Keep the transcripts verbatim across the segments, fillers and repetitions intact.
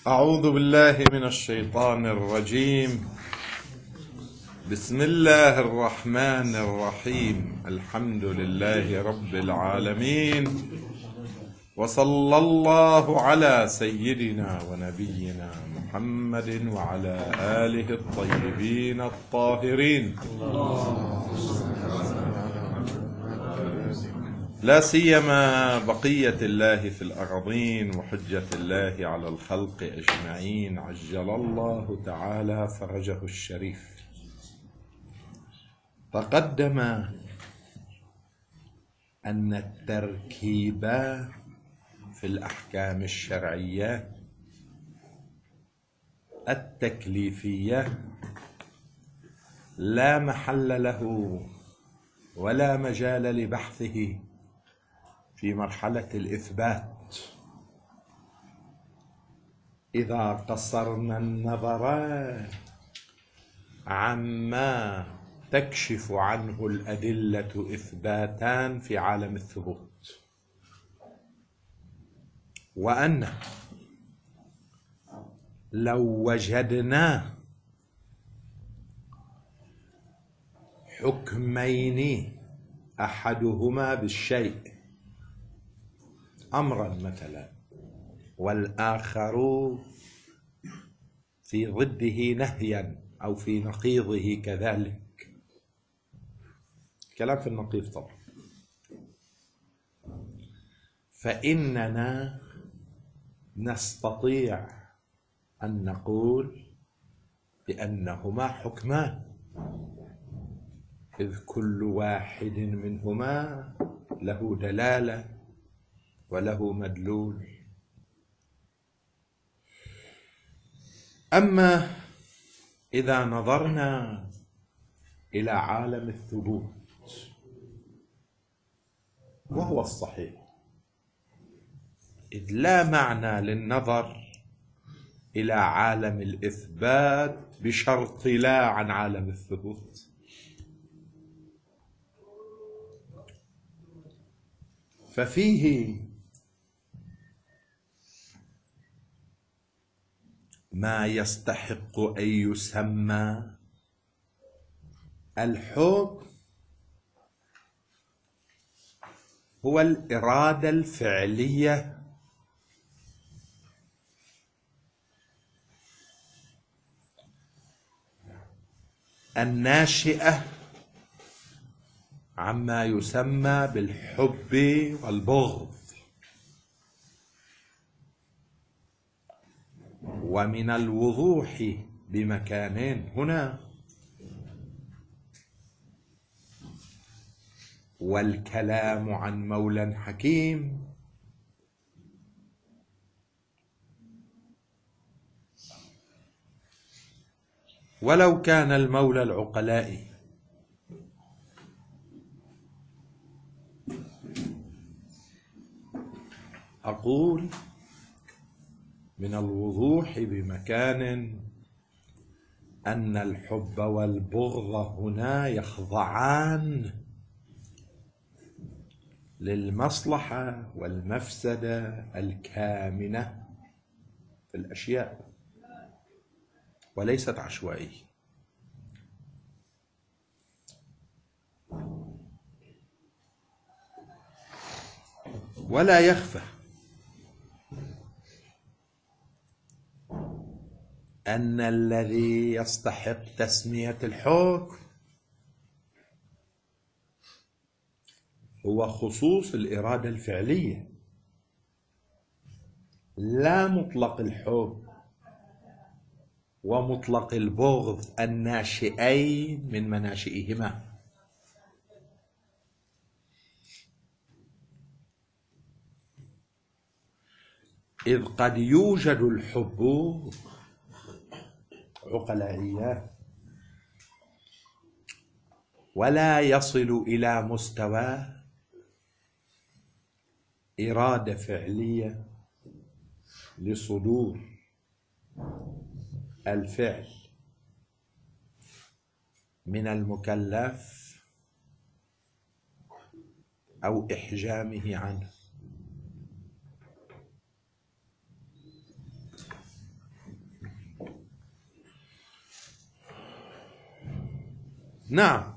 أعوذ بالله من الشيطان الرجيم. بسم الله الرحمن الرحيم. الحمد لله رب العالمين، وصلى الله على سيدنا ونبينا محمد وعلى آله الطيبين الطاهرين، لا سيما بقية الله في الأرضين وحجة الله على الخلق أجمعين، عجل الله تعالى فرجه الشريف. تقدم أن التركيب في الأحكام الشرعية التكليفية لا محل له ولا مجال لبحثه في مرحلة الإثبات إذا قصرنا النظر عما تكشف عنه الأدلة إثباتان في عالم الثبوت، وأن لو وجدنا حكمين أحدهما بالشيء أمرا مثلا والآخر في ضده نهيا أو في نقيضه كذلك، كلام في النقيض طبعا، فإننا نستطيع أن نقول بأنهما حكمان، إذ كل واحد منهما له دلالة وله مدلول. أما إذا نظرنا إلى عالم الثبوت، وهو الصحيح، إذ لا معنى للنظر إلى عالم الإثبات بشرط لا عن عالم الثبوت، ففيه ما يستحق أن يسمى الحكم هو الإرادة الفعلية الناشئة عما يسمى بالحب والبغض. ومن الوضوح بمكانين هنا والكلام عن مولى حكيم ولو كان المولى العقلاء أقول من الوضوح بمكان أن الحب والبغض هنا يخضعان للمصلحة والمفسدة الكامنة في الأشياء وليست عشوائية. ولا يخفى أن الذي يستحق تسمية الحكم هو خصوص الإرادة الفعلية، لا مطلق الحب ومطلق البغض الناشئين من مناشئهما. إذ قد يوجد الحب عقلائية ولا يصل إلى مستوى إرادة فعلية لصدور الفعل من المكلف أو إحجامه عنه. نعم،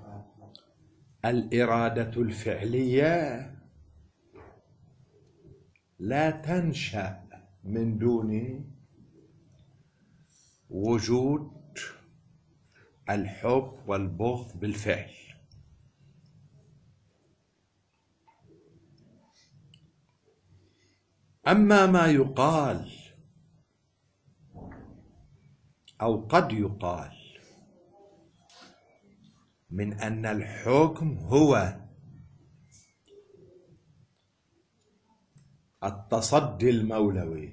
الإرادة الفعلية لا تنشأ من دون وجود الحب والبغض بالفعل. أما ما يقال أو قد يقال من أن الحكم هو التصدي المولوي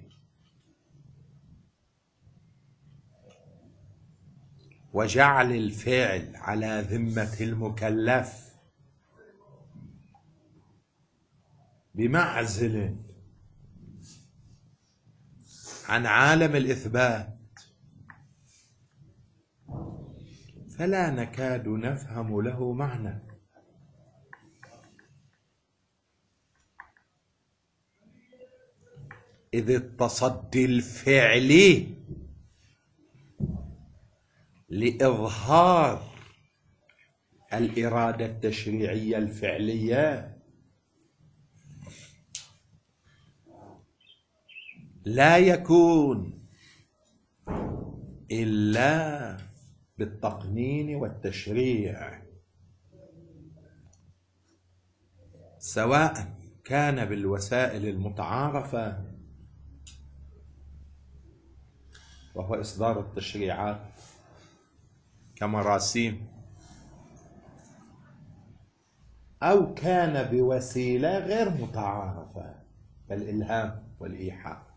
وجعل الفعل على ذمة المكلف بمعزل عن عالم الإثبات، فلا نكاد نفهم له معنى. إذ التصدي الفعلي لإظهار الإرادة التشريعية الفعلية لا يكون إلا بالتقنين والتشريع، سواء كان بالوسائل المتعارفة وهو إصدار التشريعات كمراسيم، أو كان بوسيلة غير متعارفة كالإلهام والإيحاء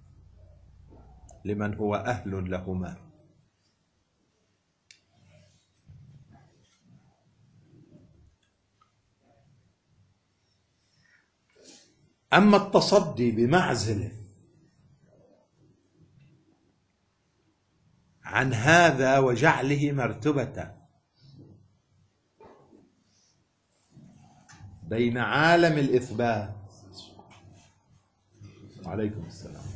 لمن هو أهل لهما. أما التصدي بمعزل عن هذا وجعله مرتبة بين عالم الإثبات وعليكم السلام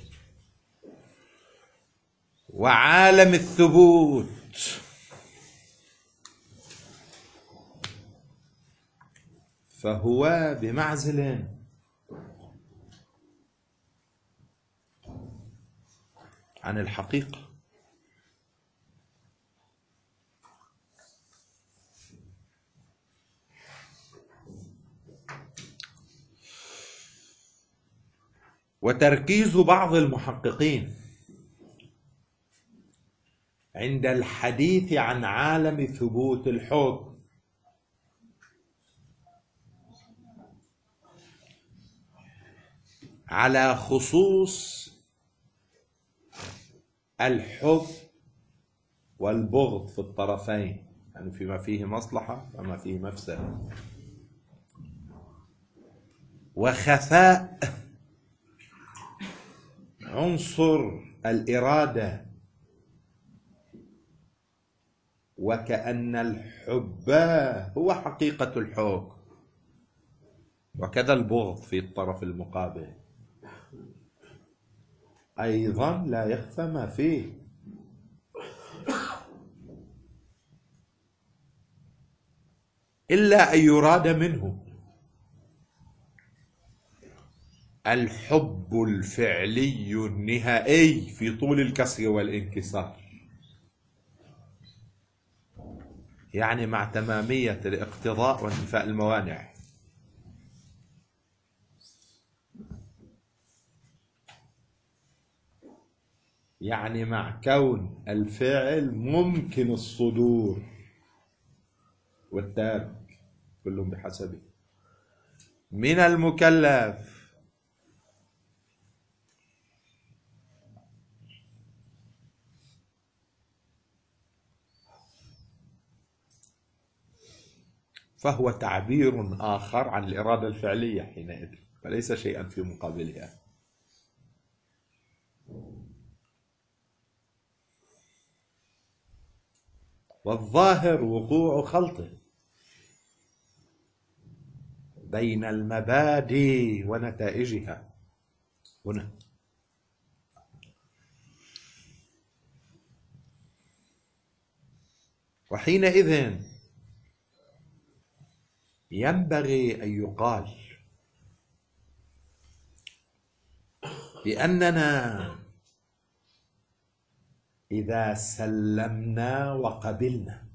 وعالم الثبوت، فهو بمعزل عن الحقيقة. وتركيز بعض المحققين عند الحديث عن عالم ثبوت الحكم على خصوص الحب والبغض في الطرفين، يعني فيما فيه مصلحة وما فيه مفسدة، وخفاء عنصر الإرادة، وكأن الحب هو حقيقة الحكم، وكذا البغض في الطرف المقابل أيضا لا يخفى ما فيه. إلا أن يراد منه الحب الفعلي النهائي في طول الكسر والانكسار، يعني مع تمامية الاقتضاء وانتفاء الموانع. يعني مع كون الفعل ممكن الصدور والتارك كلهم بحسبه من المكلف، فهو تعبير آخر عن الإرادة الفعلية حينئذ، فليس شيئا في مقابلها. والظاهر وقوع خلط بين المبادئ ونتائجها هنا. وحينئذ ينبغي أن يقال بأننا إذا سلمنا وقبلنا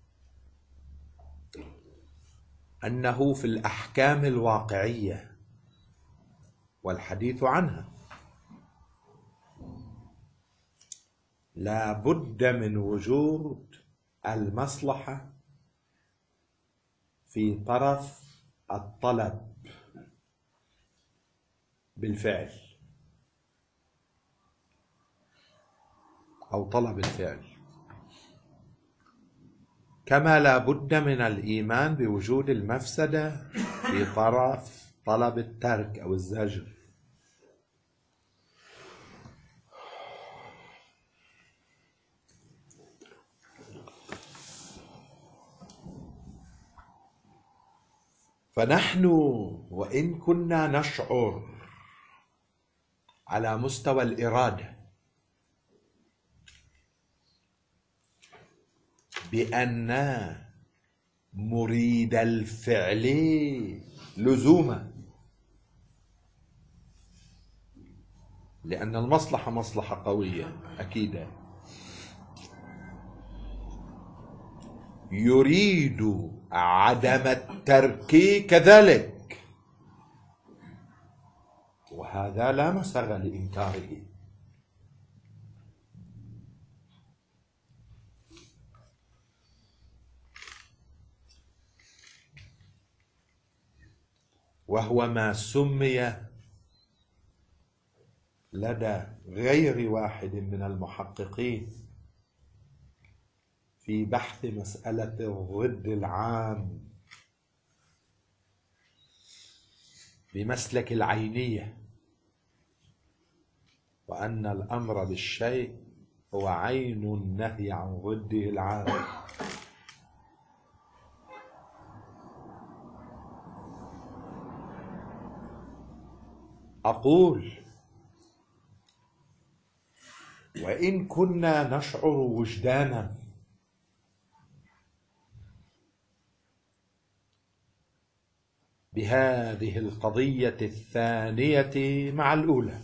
أنه في الأحكام الواقعية والحديث عنها لا بد من وجود المصلحة في طرف الطلب بالفعل أو طلب الفعل، كما لا بد من الإيمان بوجود المفسدة في طرف طلب الترك أو الزجر. فنحن وإن كنا نشعر على مستوى الإرادة بأن مريد الفعل لزوما، لأن المصلحة مصلحة قوية أكيدة، يريد عدم الترك كذلك، وهذا لا مسغ لإنكاره. وهو ما سمي لدى غير واحد من المحققين في بحث مسألة الضد العام بمسلك العينية، وأن الأمر بالشيء هو عين النهي عن ضده العام. أقول وإن كنا نشعر وجدانا بهذه القضية الثانية مع الأولى،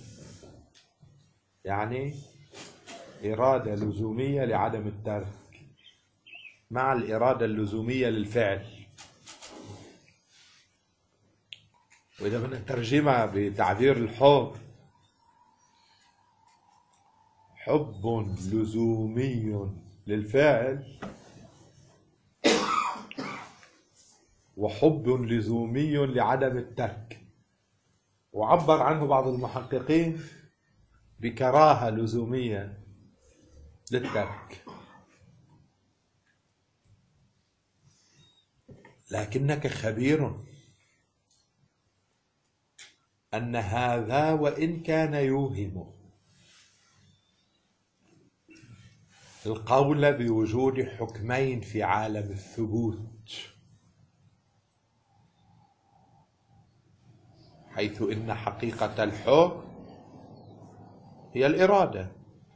يعني إرادة لزومية لعدم الترك مع الإرادة اللزومية للفعل، وإذا بدنا نترجمها بتعبير الحب، حب لزومي للفعل وحب لزومي لعدم الترك، وعبر عنه بعض المحققين بكراهة لزومية للترك. لكنك خبير أن هذا وإن كان يوهم القول بوجود حكمين في عالم الثبوت، حيث إن حقيقة الحكم هي الإرادة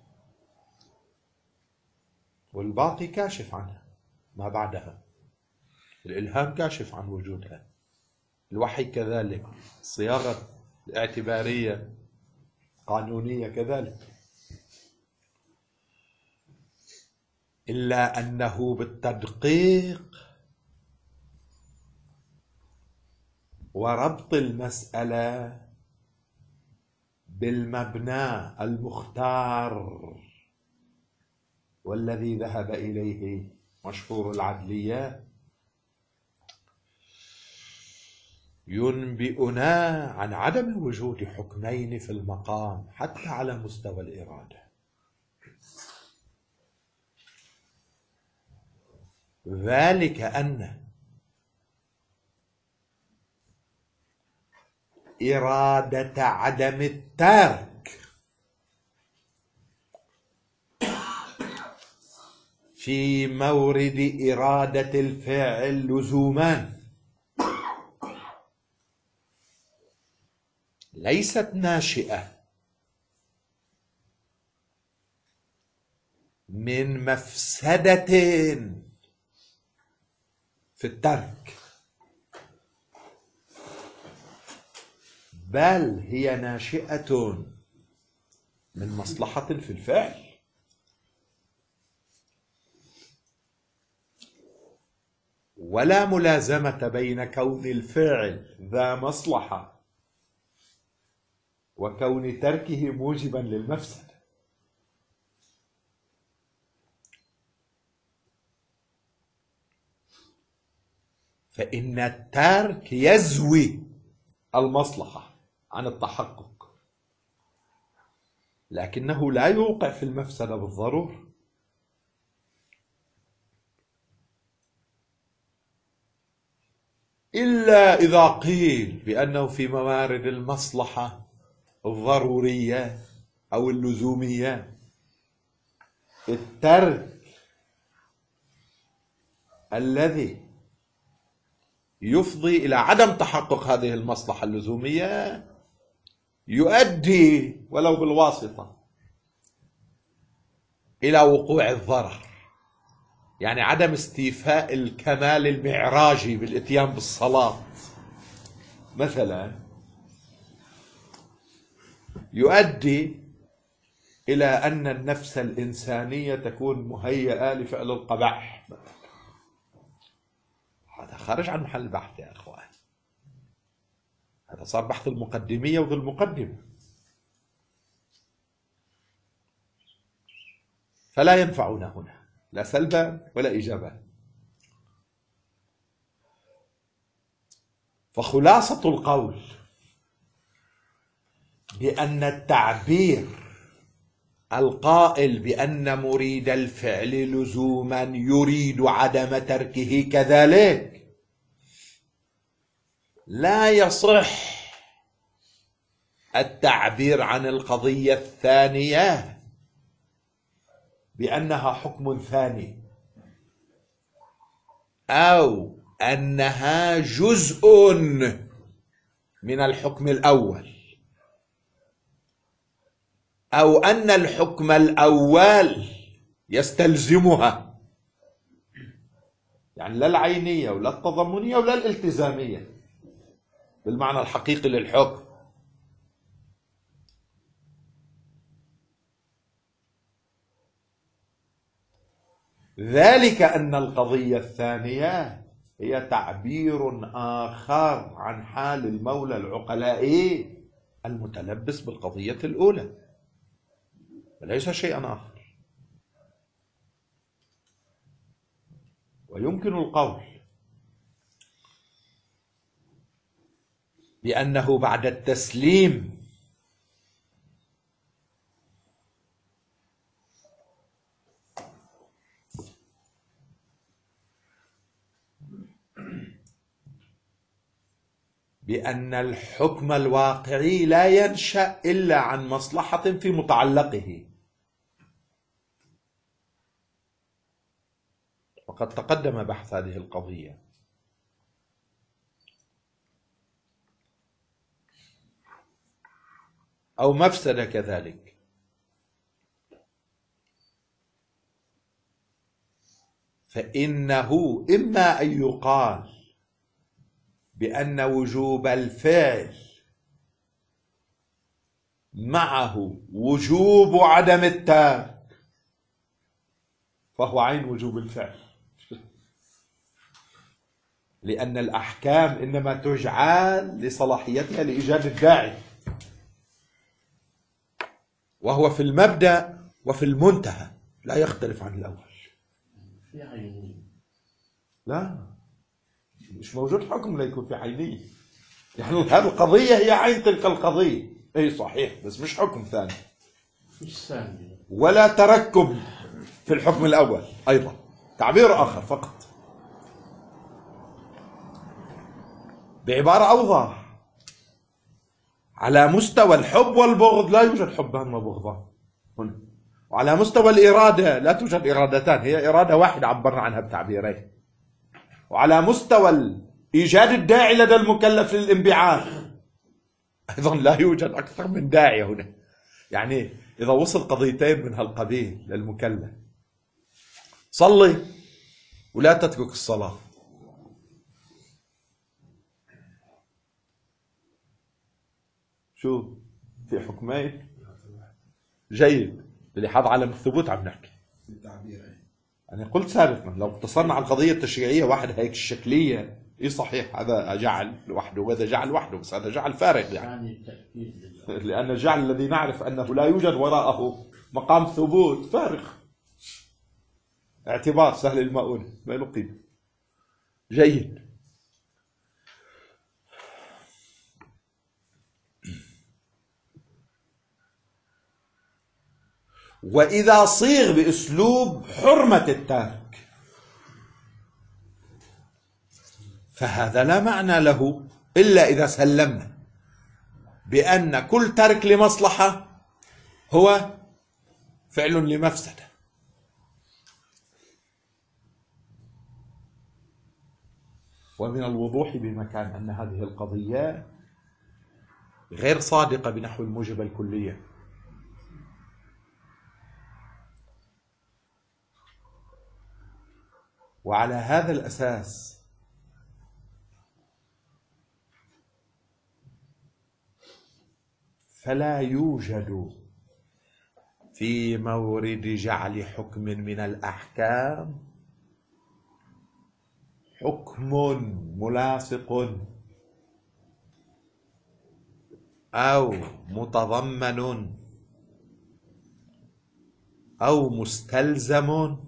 والباقي كاشف عنها، ما بعدها الإلهام كاشف عن وجودها، الوحي كذلك، الصياغة الاعتبارية قانونية كذلك، إلا أنه بالتدقيق وربط المسألة بالمبنى المختار والذي ذهب إليه مشهور العدليات ينبئنا عن عدم وجود حكمين في المقام حتى على مستوى الإرادة. ذلك أن إرادة عدم الترك في مورد إرادة الفعل لزومان ليست ناشئة من مفسدة في الترك، بل هي ناشئة من مصلحة في الفعل. ولا ملازمة بين كون الفعل ذا مصلحة وكون تركه موجبا للمفسدة. فإن الترك يزوي المصلحة عن التحقق، لكنه لا يوقع في المفسدة بالضرورة. إلا إذا قيل بأنه في موارد المصلحة الضرورية أو اللزومية الترك الذي يفضي إلى عدم تحقق هذه المصلحة اللزومية يؤدي ولو بالواسطة إلى وقوع الضرر، يعني عدم استيفاء الكمال المعراجي بالإتيان بالصلاة مثلا يؤدي إلى أن النفس الإنسانية تكون مهيئة لفعل القبح. هذا خارج عن محل البحث يا أخوان، هذا صار بحث المقدمية وذو المقدمة، فلا ينفعنا هنا لا سلبا ولا إيجابا. فخلاصة القول بأن التعبير القائل بأن مريد الفعل لزوما يريد عدم تركه كذلك لا يصح التعبير عن القضية الثانية بأنها حكم ثاني أو أنها جزء من الحكم الأول أو أن الحكم الأول يستلزمها، يعني لا العينية ولا التضمنية ولا الالتزامية بالمعنى الحقيقي للحكم. ذلك أن القضية الثانية هي تعبير آخر عن حال المولى العقلائي المتلبس بالقضية الأولى وليس شيئا آخر. ويمكن القول بأنه بعد التسليم بأن الحكم الواقعي لا ينشأ إلا عن مصلحة في متعلقه، وقد تقدم بحث هذه القضية. أو مفسدة كذلك، فإنه إما أن يقال بأن وجوب الفعل معه وجوب عدم الترك فهو عين وجوب الفعل، لأن الأحكام إنما تجعل لصلاحيتها لإيجاد الداعي، وهو في المبدأ وفي المنتهى لا يختلف عن الأول. لا، مش موجود حكم لا يكون في عينية، يعني هذه القضية هي عين تلك القضية، أي صحيح، بس مش حكم ثاني ولا تركب في الحكم الأول، أيضا تعبير آخر فقط. بعبارة أوضح، على مستوى الحب والبغض لا يوجد حبان وبغضان هنا، وعلى مستوى الإرادة لا توجد إرادتان، هي إرادة واحدة عبرنا عنها بتعبيرين، وعلى مستوى إيجاد الداعي لدى المكلف للانبعاث أيضا لا يوجد أكثر من داعي هنا. يعني إذا وصل قضيتين من هالقبيل للمكلف، صلي ولا تترك الصلاة، شو في حكمين؟ جيد، بلحاظ عالم الثبوت عم نحكي. أنا قلت سابقا لو اقتصرنا على القضية التشريعية واحد هيك الشكلية إيه صحيح، هذا جعل لوحده وهذا جعل لوحده، بس هذا جعل فارغ يعني. لأن الجعل الذي نعرف أنه لا يوجد وراءه مقام ثبوت فارغ، اعتبار سهل المؤونة ما له قيمة. جيد. وإذا صيغ بأسلوب حرمة التارك فهذا لا معنى له إلا إذا سلمنا بأن كل ترك لمصلحة هو فعل لمفسدة. ومن الوضوح بمكان أن هذه القضية غير صادقة بنحو الموجبة الكلية. وعلى هذا الأساس فلا يوجد في مورد جعل حكم من الأحكام حكم ملاصق أو متضمن أو مستلزم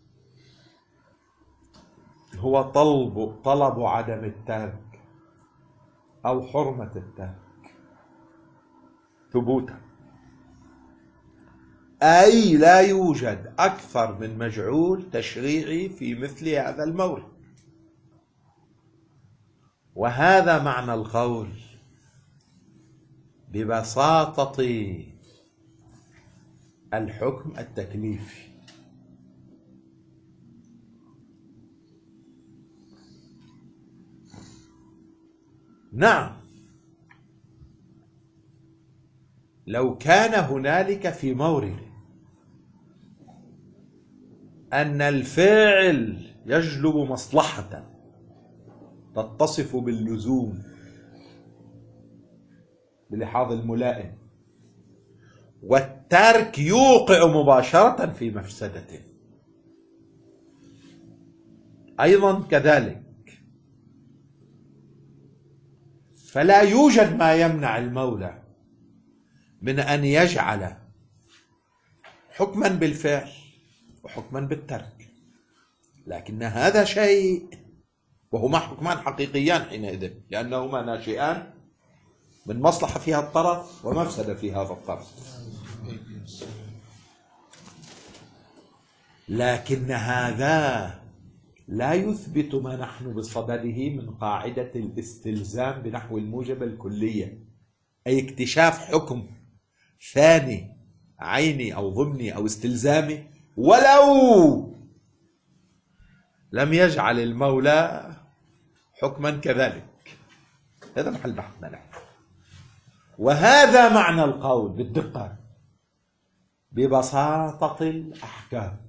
هو طلب طلب عدم الترك أو حرمة الترك ثبوتا. أي لا يوجد أكثر من مجعول تشريعي في مثل هذا المورد. وهذا معنى القول ببساطة الحكم التكليفي. نعم، لو كان هنالك في مورد أن الفاعل يجلب مصلحة تتصف باللزوم بلحاظ الملائم والترك يوقع مباشرة في مفسدة أيضا كذلك، فلا يوجد ما يمنع المولى من أن يجعل حكما بالفعل وحكما بالترك، لكن هذا شيء وهما حكمان حقيقيان حينئذ، لأنهما ناشئان من مصلحة فيها الطرف ومفسدة في هذا الطرف. لكن هذا لا يثبت ما نحن بصدده من قاعدة الاستلزام بنحو الموجبة الكلية، أي اكتشاف حكم ثاني عيني أو ضمني أو استلزامي ولو لم يجعل المولى حكما كذلك. هذا محل بحثنا نحن، وهذا معنى القول بالدقة ببساطة الأحكام.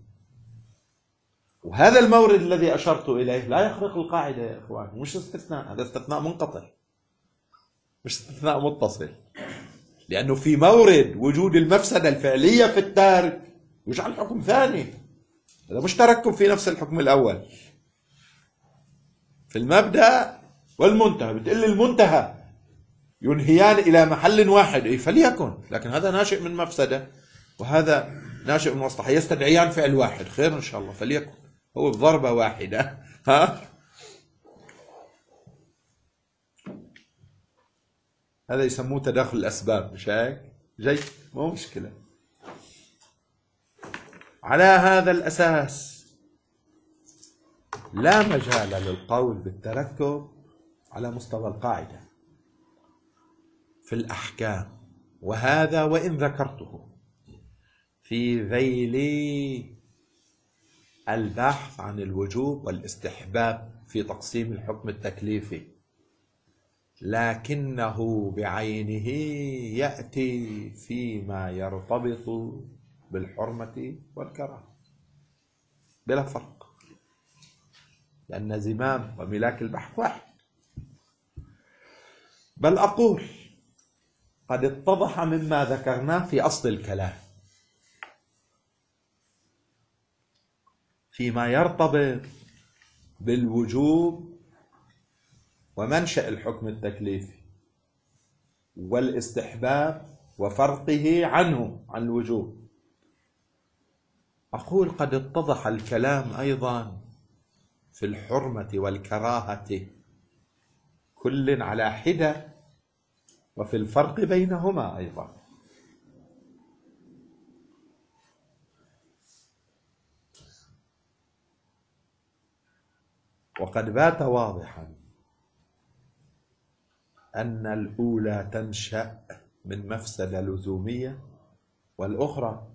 وهذا المورد الذي أشرت إليه لا يخرق القاعدة يا إخوان، مش استثناء، هذا استثناء منقطع مش استثناء متصل، لأنه في مورد وجود المفسدة الفعلية في التارك يجعل حكم ثاني. هذا مش تركب في نفس الحكم الأول في المبدأ والمنتهى. بتقول المنتهى ينهيان إلى محل واحد، إيه فليكن، لكن هذا ناشئ من مفسدة وهذا ناشئ من مصلحة، يستدعيان فعل واحد، خير إن شاء الله فليكن، هو بضربة واحدة. ها هذا يسموه تداخل الأسباب، مش هيك؟ جيد، مو مشكلة. على هذا الأساس لا مجال للقول بالتركب على مستوى القاعدة في الأحكام، وهذا وإن ذكرته في ذيل البحث عن الوجوب والاستحباب في تقسيم الحكم التكليفي، لكنه بعينه يأتي فيما يرتبط بالحرمة والكراهة بلا فرق، لأن زمام وملاك البحث واحد. بل أقول قد اتضح مما ذكرناه في أصل الكلام فيما يرتبط بالوجوب ومنشأ الحكم التكليفي والاستحباب وفرقه عنه عن الوجوب. أقول قد اتضح الكلام أيضا في الحرمة والكراهة كل على حدة وفي الفرق بينهما أيضا. وقد بات واضحا أن الأولى تنشأ من مفسدة لزومية والأخرى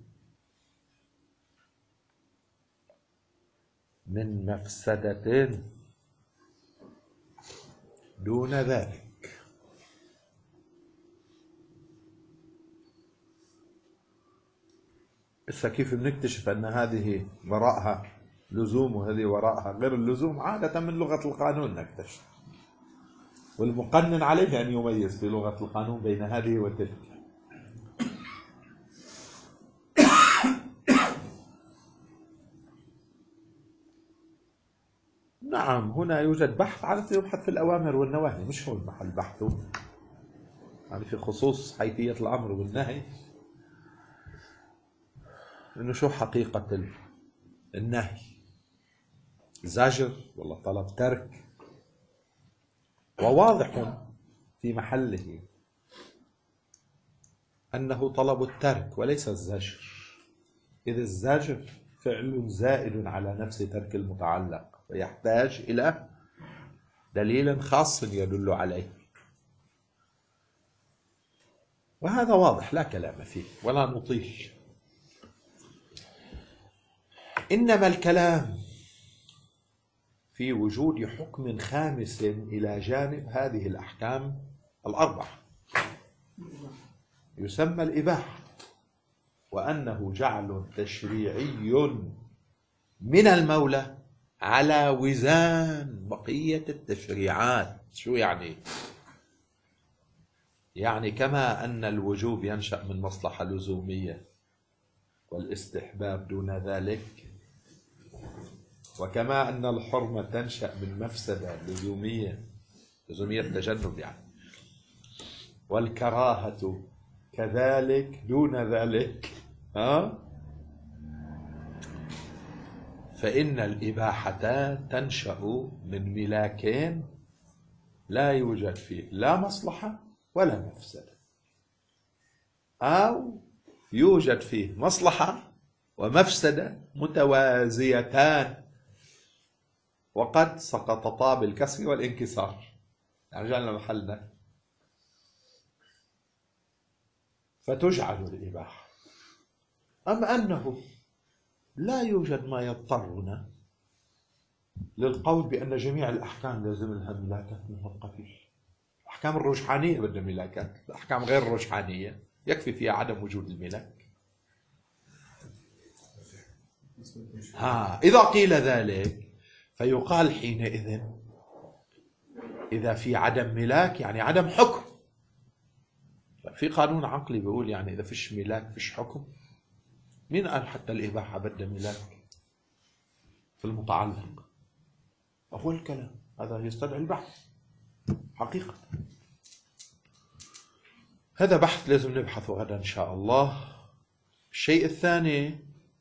من مفسدة دون ذلك. إذا كيف بنكتشف أن هذه وراءها لزوم وهذه وراءها غير اللزوم؟ عادة من لغة القانون نكتشف، والمقنن عليه أن يميز في لغة القانون بين هذه وتلك. نعم هنا يوجد بحث، عادة يبحث في الأوامر والنواهي، مش هو المحل بحثه يعني في خصوص حيثية الأمر والنهي، إنه شو حقيقة النهي، زجر ولا طلب ترك. وواضح في محله أنه طلب الترك وليس الزجر، إذ الزجر فعل زائد على نفس ترك المتعلق ويحتاج إلى دليل خاص يدل عليه، وهذا واضح لا كلام فيه ولا نطيل. إنما الكلام في وجود حكم خامس إلى جانب هذه الأحكام الأربعة يسمى الإباحة، وأنه جعل تشريعي من المولى على وزان بقية التشريعات. شو يعني؟ يعني كما أن الوجوب ينشأ من مصلحة لزومية والاستحباب دون ذلك، وكما أن الحرمة تنشأ من مفسدة لزومية، لزومية تجنب يعني، والكراهة كذلك دون ذلك، ها؟ فإن الإباحة تنشأ من ملاكين لا يوجد فيه لا مصلحة ولا مفسدة، أو يوجد فيه مصلحة ومفسدة متوازيتان وقد سقطتا بالكسر والانكسار، يعني جعلنا محلنا، فتجعل الإباحة. أما أنه لا يوجد ما يضطرنا للقول بأن جميع الأحكام لازم لها ملاكات من هذا القبيل. الأحكام الرجحانية بدها ملاكات، الأحكام غير الرجحانية يكفي فيها عدم وجود الملاك. ها إذا قيل ذلك فيقال حينئذ إذا في عدم ملاك يعني عدم حكم. في قانون عقلي بيقول يعني إذا فيش ملاك فيش حكم. مين قال حتى الإباحة بدها ملاك في المتعلق؟ وهو الكلام هذا يستدعي البحث حقيقة. هذا بحث لازم نبحثه غدا إن شاء الله. الشيء الثاني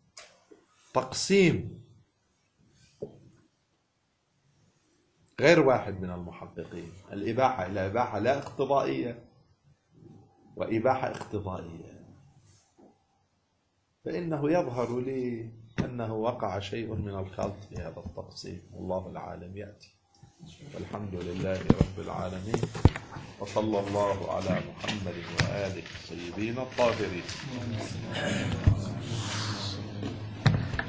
تقسيم غير واحد من المحققين الإباحة إلى إباحة لا اقتضائية وإباحة اقتضائية، فإنه يظهر لي أنه وقع شيء من الخلط في هذا التقسيم، والله العالم يأتي. والحمد لله رب العالمين، وصلى الله على محمد وآله الطيبين الطاهرين.